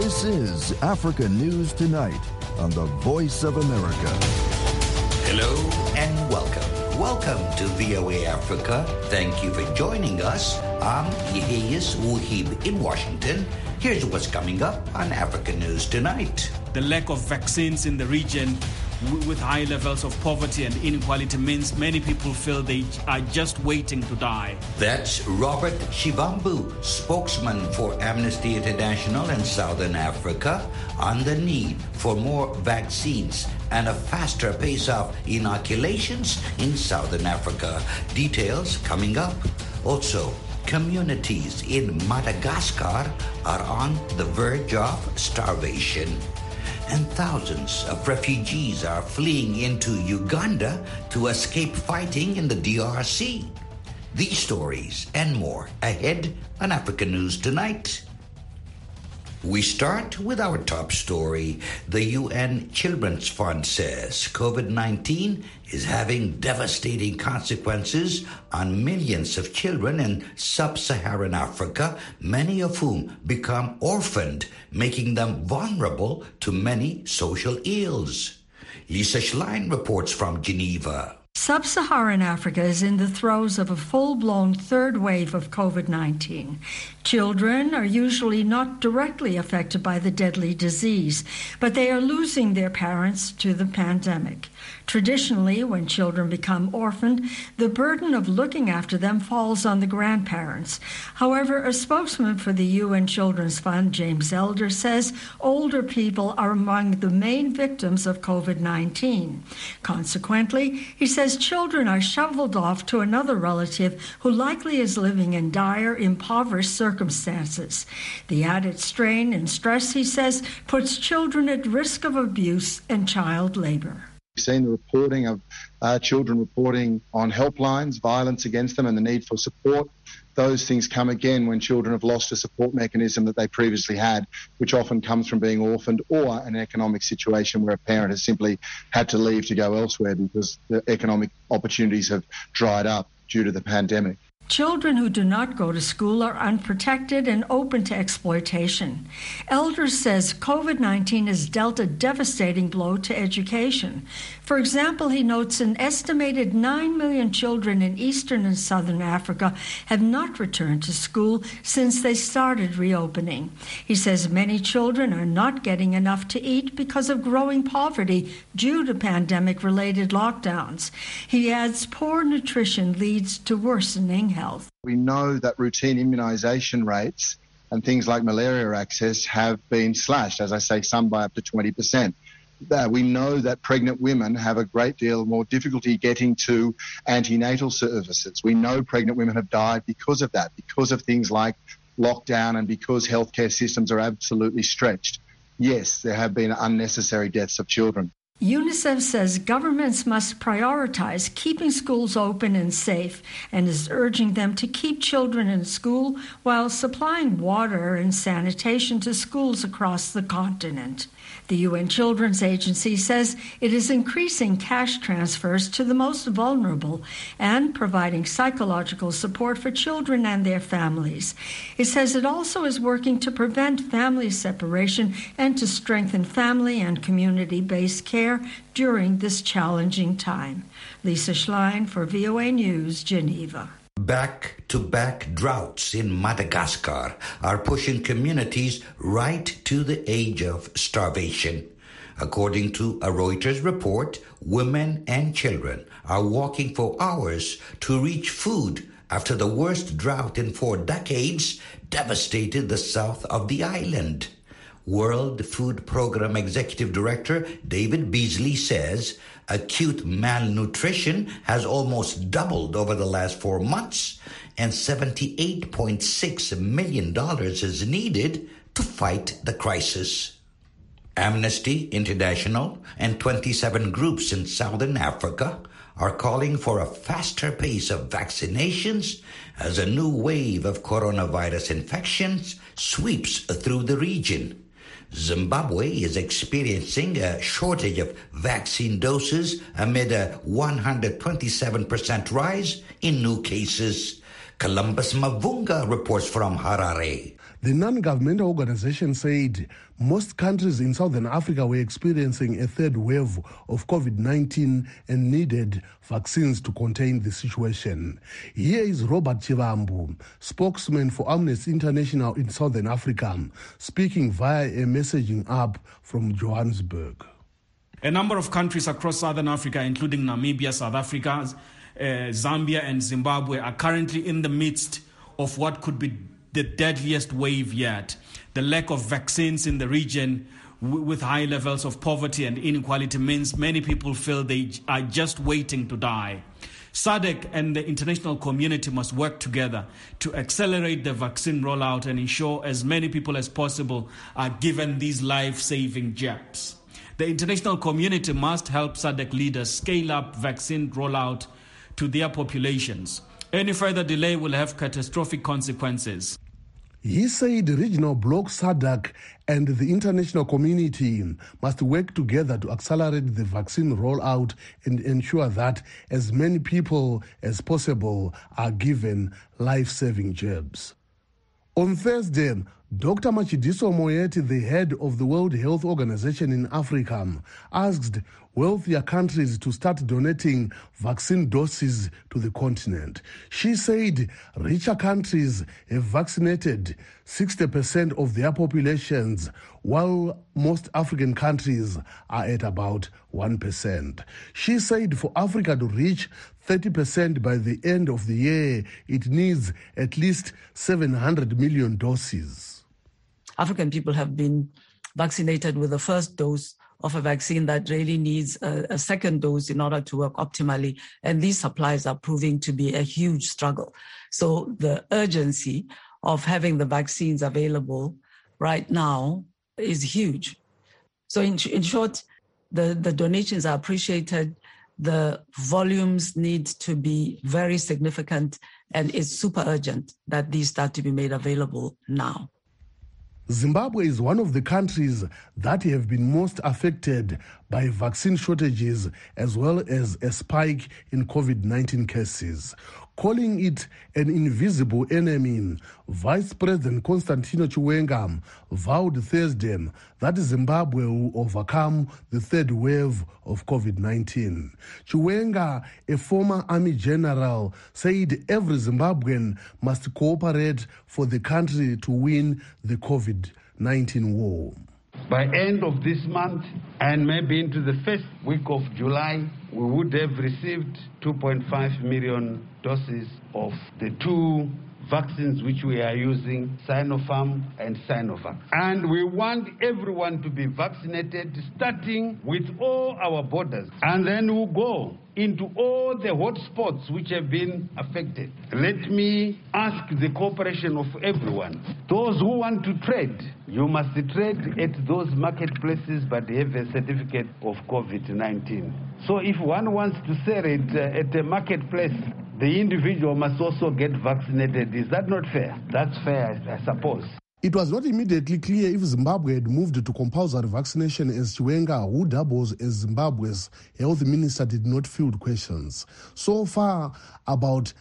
This is Africa News Tonight on the Voice of America. Hello and welcome. Welcome to VOA Africa. Thank you for joining us. I'm Yeheyes Wuhib in Washington. Here's what's coming up on Africa News Tonight. The lack of vaccines in the region with high levels of poverty and inequality means many people feel they are just waiting to die. That's Robert Shivambu, spokesman for Amnesty International in Southern Africa, on the need for more vaccines and a faster pace of inoculations in Southern Africa. Details coming up. Also, communities in Madagascar are on the verge of starvation. And thousands of refugees are fleeing into Uganda to escape fighting in the DRC. These stories and more ahead on Africa News Tonight. We start with our top story. The UN Children's Fund says COVID-19 is having devastating consequences on millions of children in sub-Saharan Africa, many of whom become orphaned, making them vulnerable to many social ills. Lisa Schlein reports from Geneva. Sub-Saharan Africa is in the throes of a full-blown third wave of COVID-19. Children are usually not directly affected by the deadly disease, but they are losing their parents to the pandemic. Traditionally, when children become orphaned, the burden of looking after them falls on the grandparents. However, a spokesman for the UN Children's Fund, James Elder, says older people are among the main victims of COVID-19. Consequently, he says children are shoveled off to another relative who likely is living in dire, impoverished circumstances. The added strain and stress, he says, puts children at risk of abuse and child labor. We've seen the reporting of children reporting on helplines, violence against them and the need for support. Those things come again when children have lost a support mechanism that they previously had, which often comes from being orphaned or an economic situation where a parent has simply had to leave to go elsewhere because the economic opportunities have dried up due to the pandemic. Children who do not go to school are unprotected and open to exploitation. Elders says COVID-19 has dealt a devastating blow to education. For example, he notes an estimated 9 million children in Eastern and Southern Africa have not returned to school since they started reopening. He says many children are not getting enough to eat because of growing poverty due to pandemic-related lockdowns. He adds poor nutrition leads to worsening health. We know that routine immunisation rates and things like malaria access have been slashed, as I say, some by up to 20%. We know that pregnant women have a great deal more difficulty getting to antenatal services. We know pregnant women have died because of that, because of things like lockdown and because healthcare systems are absolutely stretched. Yes, there have been unnecessary deaths of children. UNICEF says governments must prioritize keeping schools open and safe and is urging them to keep children in school while supplying water and sanitation to schools across the continent. The UN Children's Agency says it is increasing cash transfers to the most vulnerable and providing psychological support for children and their families. It says it also is working to prevent family separation and to strengthen family and community-based care during this challenging time. Lisa Schlein for VOA News, Geneva. Back-to-back droughts in Madagascar are pushing communities right to the edge of starvation. According to a Reuters report, women and children are walking for hours to reach food after the worst drought in 4 decades devastated the south of the island. World Food Program Executive Director David Beasley says acute malnutrition has almost doubled over the last 4 months, and $78.6 million is needed to fight the crisis. Amnesty International and 27 groups in Southern Africa are calling for a faster pace of vaccinations as a new wave of coronavirus infections sweeps through the region. Zimbabwe is experiencing a shortage of vaccine doses amid a 127% rise in new cases. Columbus Mavunga reports from Harare. The non-governmental organization said most countries in Southern Africa were experiencing a third wave of COVID-19 and needed vaccines to contain the situation. Here is Robert Chivambu, spokesman for Amnesty International in Southern Africa, speaking via a messaging app from Johannesburg. A number of countries across Southern Africa, including Namibia, South Africa, Zambia and Zimbabwe, are currently in the midst of what could be the deadliest wave yet. The lack of vaccines in the region with high levels of poverty and inequality means many people feel they are just waiting to die. SADC and the international community must work together to accelerate the vaccine rollout and ensure as many people as possible are given these life-saving jabs. The international community must help SADC leaders scale up vaccine rollout to their populations. Any further delay will have catastrophic consequences. He said regional bloc SADC and the international community must work together to accelerate the vaccine rollout and ensure that as many people as possible are given life-saving jabs. On Thursday, Dr. Matshidiso Moeti, the head of the World Health Organization in Africa, asked wealthier countries to start donating vaccine doses to the continent. She said richer countries have vaccinated 60% of their populations, while most African countries are at about 1%. She said for Africa to reach 30% by the end of the year, it needs at least 700 million doses. African people have been vaccinated with the first dose of a vaccine that really needs a second dose in order to work optimally. And these supplies are proving to be a huge struggle. So the urgency of having the vaccines available right now is huge. So in short, the donations are appreciated. The volumes need to be very significant, and it's super urgent that these start to be made available now. Zimbabwe is one of the countries that have been most affected by vaccine shortages as well as a spike in COVID-19 cases. Calling it an invisible enemy, Vice President Constantino Chiwenga vowed Thursday that Zimbabwe will overcome the third wave of COVID-19. Chiwenga, a former army general, said every Zimbabwean must cooperate for the country to win the COVID-19 war. By end of this month and maybe into the first week of July, we would have received 2.5 million doses of the two vaccines which we are using, Sinopharm and Sinovac. And we want everyone to be vaccinated, starting with all our borders. And then we'll go into all the hotspots which have been affected. Let me ask the cooperation of everyone. Those who want to trade, you must trade at those marketplaces but have a certificate of COVID-19. So if one wants to sell it at a marketplace, the individual must also get vaccinated. Is that not fair? That's fair, I suppose. It was not immediately clear if Zimbabwe had moved to compulsory vaccination, as Chiwenga, who doubles as Zimbabwe's health minister, did not field questions. So far, about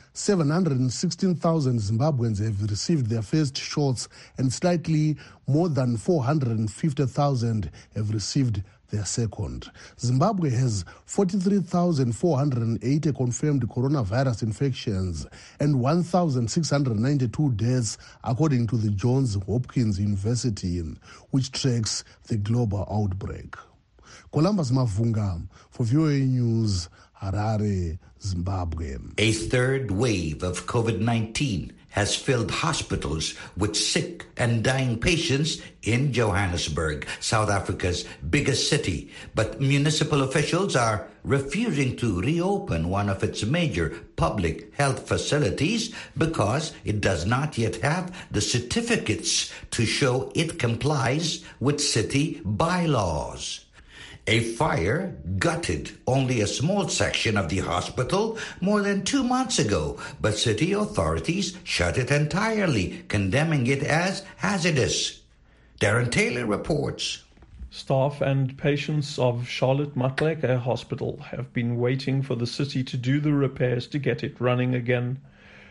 716,000 Zimbabweans have received their first shots and slightly more than 450,000 have received their second. Zimbabwe has 43,480 confirmed coronavirus infections and 1,692 deaths, according to the Johns Hopkins University, which tracks the global outbreak. Columbus Mavunga for VOA News, Harare, Zimbabwe. A third wave of COVID-19 has filled hospitals with sick and dying patients in Johannesburg, South Africa's biggest city. But municipal officials are refusing to reopen one of its major public health facilities because it does not yet have the certificates to show it complies with city bylaws. A fire gutted only a small section of the hospital more than 2 months ago, but city authorities shut it entirely, condemning it as hazardous. Darren Taylor reports. Staff and patients of Charlotte Maxeke Hospital have been waiting for the city to do the repairs to get it running again.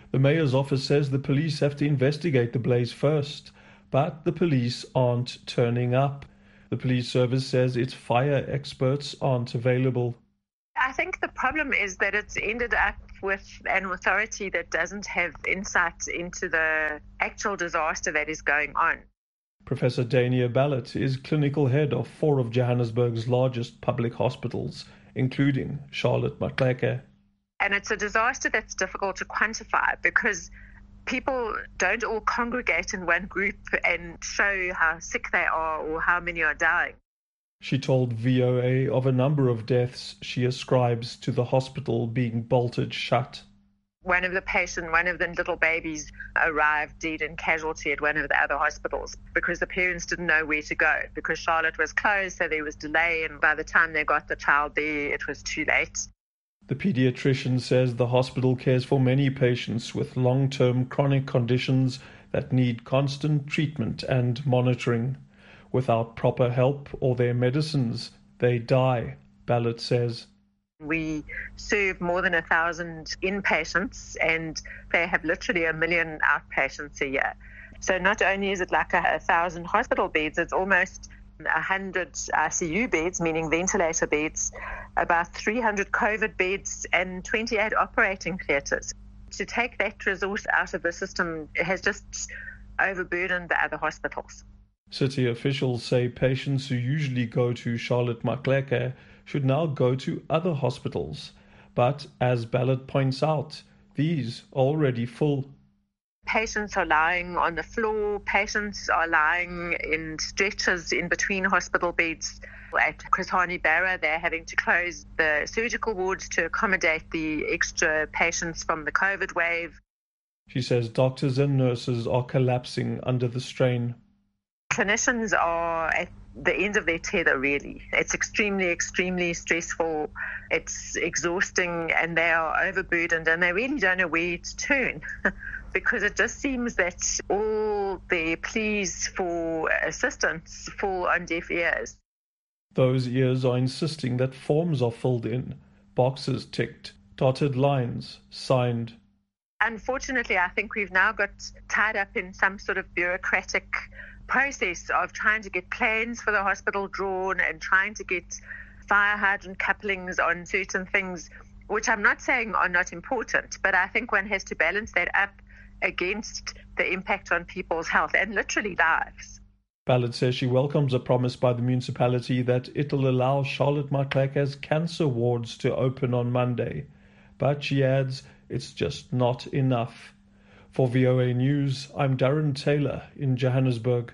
The mayor's office says the police have to investigate the blaze first, but the police aren't turning up. The police service says its fire experts aren't available. I think the problem is that it's ended up with an authority that doesn't have insight into the actual disaster that is going on. Professor Dania Ballot is clinical head of 4 of Johannesburg's largest public hospitals, including Charlotte Maxeke. And it's a disaster that's difficult to quantify because people don't all congregate in one group and show how sick they are or how many are dying. She told VOA of a number of deaths she ascribes to the hospital being bolted shut. One of the little babies arrived dead in casualty at one of the other hospitals because the parents didn't know where to go because Charlotte was closed, so there was delay, and by the time they got the child there, it was too late. The pediatrician says the hospital cares for many patients with long-term chronic conditions that need constant treatment and monitoring. Without proper help or their medicines, they die, Ballot says. We serve more than 1,000 inpatients and they have literally 1 million outpatients a year. So not only is it like 1,000 hospital beds, it's almost 100 ICU beds, meaning ventilator beds, about 300 COVID beds and 28 operating theatres. To take that resource out of the system has just overburdened the other hospitals. City officials say patients who usually go to Charlotte Maxeke should now go to other hospitals. But as Ballot points out, these are already full. Patients are lying on the floor, patients are lying in stretchers in between hospital beds. At Chris Hani Barra, they're having to close the surgical wards to accommodate the extra patients from the COVID wave. She says doctors and nurses are collapsing under the strain. Clinicians are at the end of their tether, really. It's extremely, extremely stressful. It's exhausting, and they are overburdened, and they really don't know where to turn because it just seems that all their pleas for assistance fall on deaf ears. Those ears are insisting that forms are filled in, boxes ticked, dotted lines signed. Unfortunately, I think we've now got tied up in some sort of bureaucratic process of trying to get plans for the hospital drawn and trying to get fire hydrant couplings on certain things, which I'm not saying are not important, but I think one has to balance that up against the impact on people's health and literally lives. Ballot says she welcomes a promise by the municipality that it'll allow Charlotte Maxeke's cancer wards to open on Monday. But she adds it's just not enough. For VOA News, I'm Darren Taylor in Johannesburg.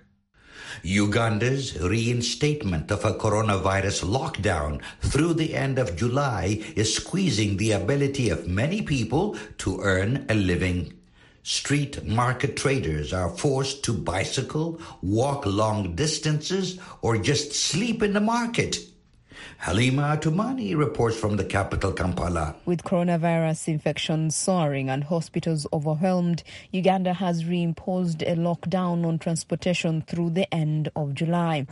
Uganda's reinstatement of a coronavirus lockdown through the end of July is squeezing the ability of many people to earn a living. Street market traders are forced to bicycle, walk long distances, or just sleep in the market. Halima Atumani reports from the capital, Kampala. With coronavirus infections soaring and hospitals overwhelmed, Uganda has reimposed a lockdown on transportation through the end of July.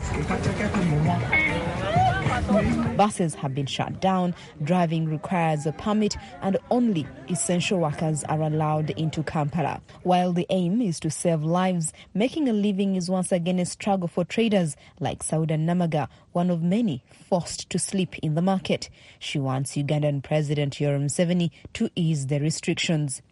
Buses have been shut down, driving requires a permit, and only essential workers are allowed into Kampala. While the aim is to save lives, making a living is once again a struggle for traders like Sauda Namaga, one of many forced to sleep in the market. She wants Ugandan President Yoweri Museveni to ease the restrictions.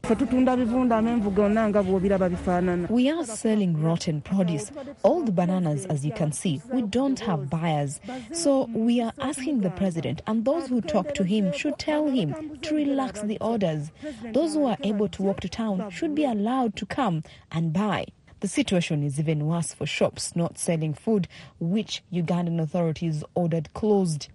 We are selling rotten produce. All the bananas, as you can see, we don't have buyers. So we are asking the president, and those who talk to him should tell him to relax the orders. Those who are able to walk to town should be allowed to come and buy. The situation is even worse for shops not selling food, which Ugandan authorities ordered closed.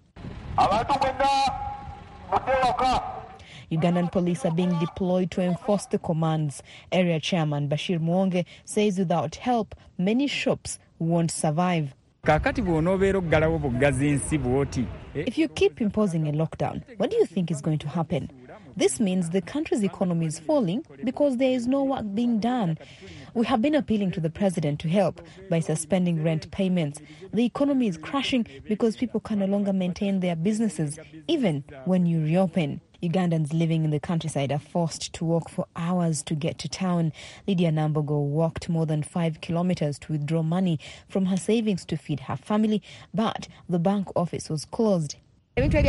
Ugandan police are being deployed to enforce the commands. Area Chairman Bashir Mwonge says without help, many shops won't survive. If you keep imposing a lockdown, what do you think is going to happen? This means the country's economy is falling because there is no work being done. We have been appealing to the president to help by suspending rent payments. The economy is crashing because people can no longer maintain their businesses, even when you reopen. Ugandans living in the countryside are forced to walk for hours to get to town. Lydia Nambogo walked more than 5 kilometers to withdraw money from her savings to feed her family, but the bank office was closed. I've been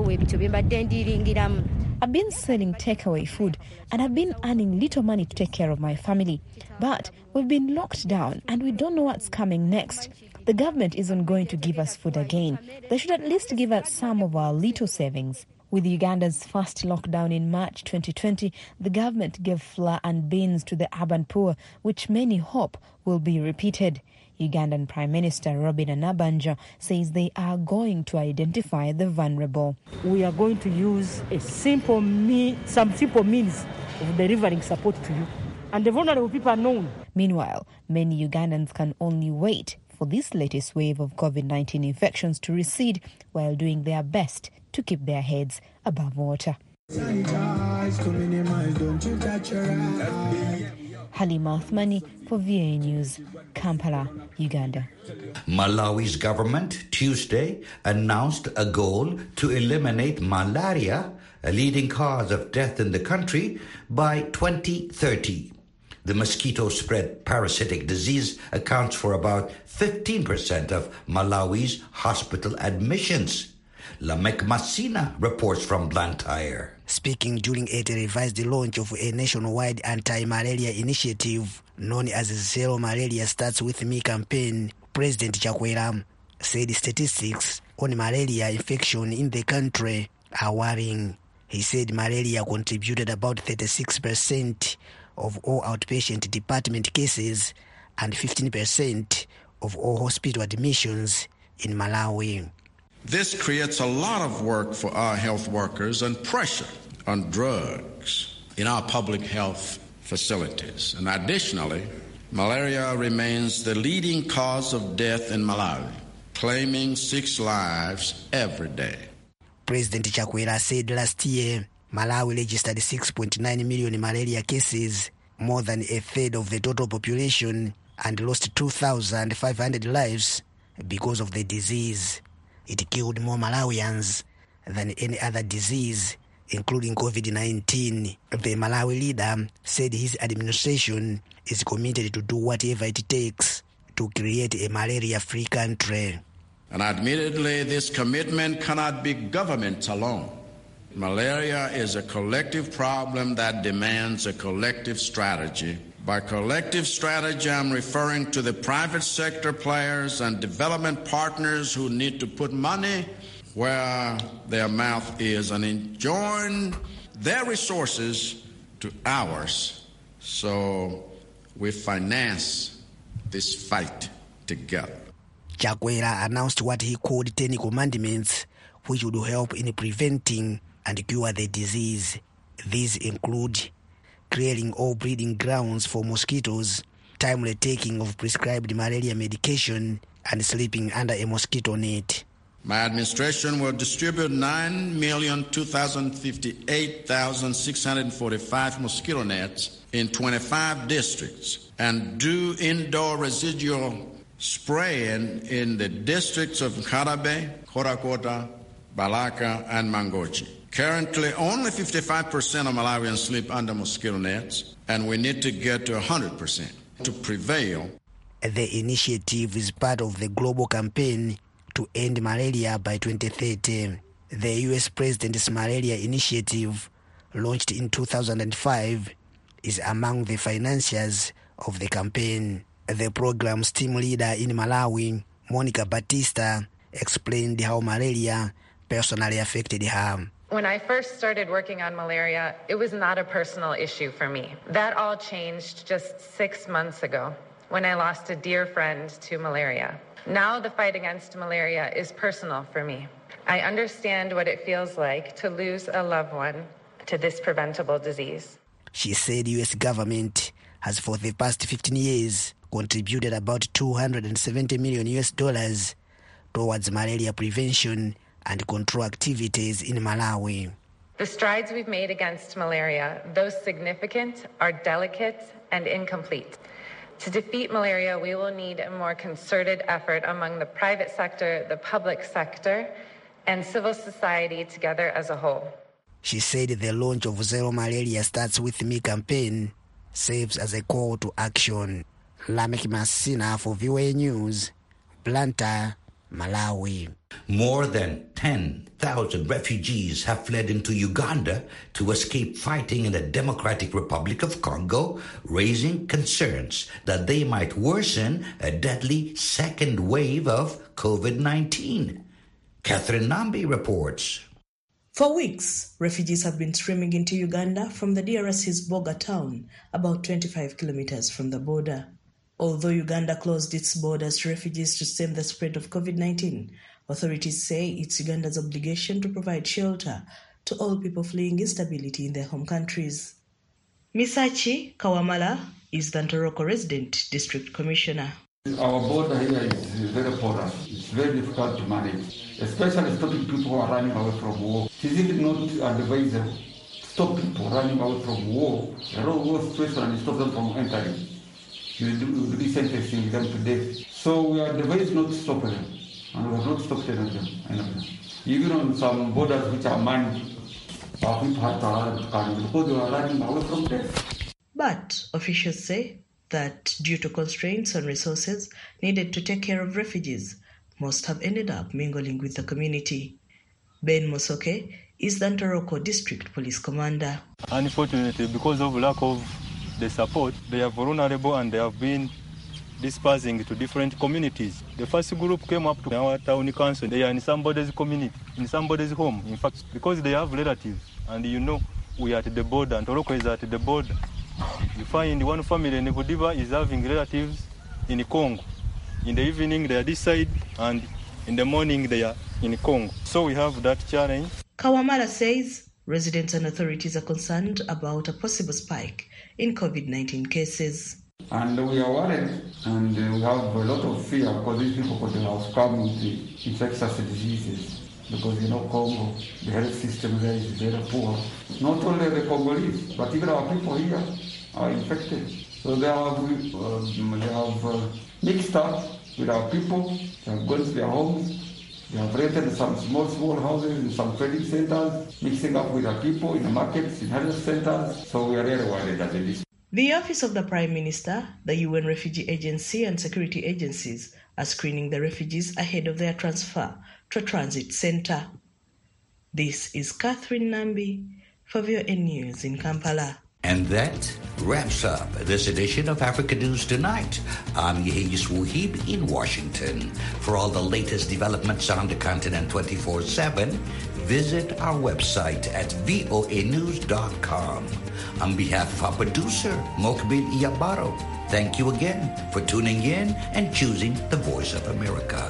selling takeaway food and have been earning little money to take care of my family. But we've been locked down and we don't know what's coming next. The government isn't going to give us food again. They should at least give us some of our little savings. With Uganda's first lockdown in March 2020, the government gave flour and beans to the urban poor, which many hope will be repeated. Ugandan Prime Minister Robin Anabanja says they are going to identify the vulnerable. We are going to use some simple means of delivering support to you. And the vulnerable people are known. Meanwhile, many Ugandans can only wait for this latest wave of COVID-19 infections to recede while doing their best to keep their heads above water. Halima Athmani for VOA News, Kampala, Uganda. Malawi's government Tuesday announced a goal to eliminate malaria, a leading cause of death in the country, by 2030. The mosquito-spread parasitic disease accounts for about 15% of Malawi's hospital admissions. Lamek Masina reports from Blantyre. Speaking during a revised launch of a nationwide anti-malaria initiative known as Zero Malaria Starts With Me campaign, President Chakwera said statistics on malaria infection in the country are worrying. He said malaria contributed about 36% of all outpatient department cases and 15% of all hospital admissions in Malawi. This creates a lot of work for our health workers and pressure on drugs in our public health facilities. And additionally, malaria remains the leading cause of death in Malawi, claiming 6 lives every day. President Chakwera said last year, Malawi registered 6.9 million malaria cases, more than a third of the total population, and lost 2,500 lives because of the disease. It killed more Malawians than any other disease, including COVID-19. The Malawi leader said his administration is committed to do whatever it takes to create a malaria-free country. And admittedly, this commitment cannot be government alone. Malaria is a collective problem that demands a collective strategy. By collective strategy, I'm referring to the private sector players and development partners who need to put money where their mouth is and join their resources to ours so we finance this fight together. Chakwera announced what he called 10 commandments, which would help in preventing and cure the disease. These include clearing all breeding grounds for mosquitoes, timely taking of prescribed malaria medication, and sleeping under a mosquito net. My administration will distribute 9,258,645 mosquito nets in 25 districts and do indoor residual spraying in the districts of Karabe, Korakota, Balaka, and Mangochi. Currently, only 55% of Malawians sleep under mosquito nets, and we need to get to 100% to prevail. The initiative is part of the global campaign to end malaria by 2030. The U.S. President's Malaria Initiative, launched in 2005, is among the financiers of the campaign. The program's team leader in Malawi, Monica Batista, explained how malaria personally affected her. When I first started working on malaria, it was not a personal issue for me. That all changed just 6 months ago when I lost a dear friend to malaria. Now the fight against malaria is personal for me. I understand what it feels like to lose a loved one to this preventable disease. She said U.S. government has for the past 15 years contributed about $270 million towards malaria prevention and control activities in Malawi. The strides we've made against malaria, though significant, are delicate and incomplete. To defeat malaria, we will need a more concerted effort among the private sector, the public sector, and civil society together as a whole. She said the launch of Zero Malaria Starts With Me campaign serves as a call to action. Lamek Masina for VOA News, Blantyre, Malawi. More than 10,000 refugees have fled into Uganda to escape fighting in the Democratic Republic of Congo, raising concerns that they might worsen a deadly second wave of COVID-19. Catherine Nambi reports. For weeks, refugees have been streaming into Uganda from the DRC's Boga town, about 25 kilometers from the border. Although Uganda closed its borders to refugees to stem the spread of COVID-19, authorities say it's Uganda's obligation to provide shelter to all people fleeing instability in their home countries. Misachi Kawamala is the Ntoroko resident district commissioner. Our border here is very porous. It's very difficult to manage, especially stopping people who are running away from war. It is even not advisable to stop people running away from war. A war situation and stop them from entering. You will be sentencing them to death. So we are advised not to stop them, and we have not stopped them. Even on some borders which are manned, our people have to run because they are running away from death. But officials say that due to constraints on resources needed to take care of refugees, most have ended up mingling with the community. Ben Mosoke is the Ntoroko District Police Commander. Unfortunately, because of lack of the support, they are vulnerable and they have been dispersing to different communities. The first group came up to our town council. They are in somebody's community, in somebody's home. In fact, because they have relatives, and we are at the border, and Ntoroko is at the border. You find one family in Budiba is having relatives in Congo. In the evening they are this side, and in the morning they are in Congo. So we have that challenge. Kawamala says residents and authorities are concerned about a possible spike in COVID-19 cases. And we are worried, and we have a lot of fear because these people could have come with infectious diseases. Because Congo, the health system there is very poor. Not only the Congolese, but even our people here are infected. So they have mixed up with our people. They have gone to their homes. They have rented some small houses in some trading centers, mixing up with our people in the markets, in health centers. So we are really worried that it is. The Office of the Prime Minister, the UN Refugee Agency and security agencies are screening the refugees ahead of their transfer to a transit center. This is Catherine Nambi for VOA News in Kampala. And that wraps up this edition of Africa News Tonight. I'm Yehis Wuhib in Washington. For all the latest developments on the continent 24/7, visit our website at voanews.com. On behalf of our producer, Mokbil Iyabaro, thank you again for tuning in and choosing the Voice of America.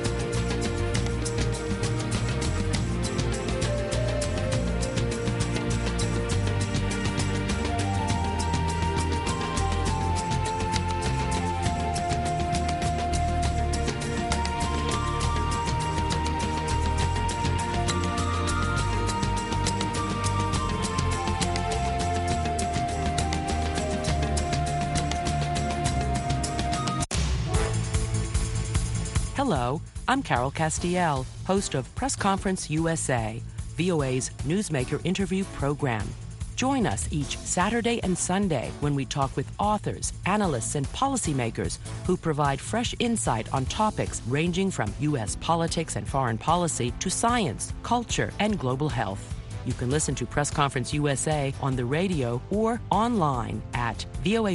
Hello, I'm Carol Castiel, host of Press Conference USA, VOA's newsmaker interview program. Join us each Saturday and Sunday when we talk with authors, analysts, and policymakers who provide fresh insight on topics ranging from U.S. politics and foreign policy to science, culture, and global health. You can listen to Press Conference USA on the radio or online at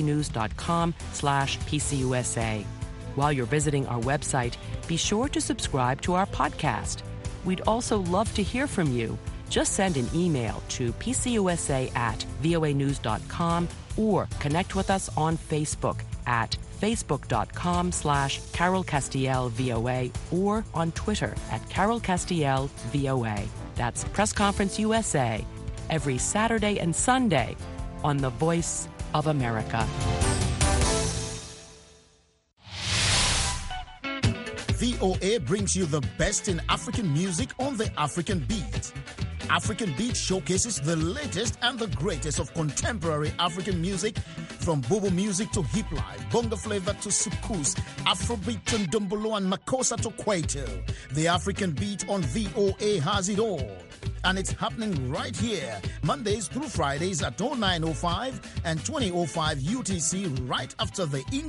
voanews.com/PCUSA. While you're visiting our website, be sure to subscribe to our podcast. We'd also love to hear from you. Just send an email to pcusa@voanews.com or connect with us on Facebook at facebook.com/Carol Castiel VOA or on Twitter at Carol Castiel VOA. That's Press Conference USA every Saturday and Sunday on the Voice of America. VOA brings you the best in African music on the African Beat. African Beat showcases the latest and the greatest of contemporary African music, from Bobo music to hip life, bongo flavor to soukous, Afrobeat and Ndombolo and Makossa to Kwaito. The African Beat on VOA has it all. And it's happening right here, Mondays through Fridays at 09:05 and 20:05 UTC, right after the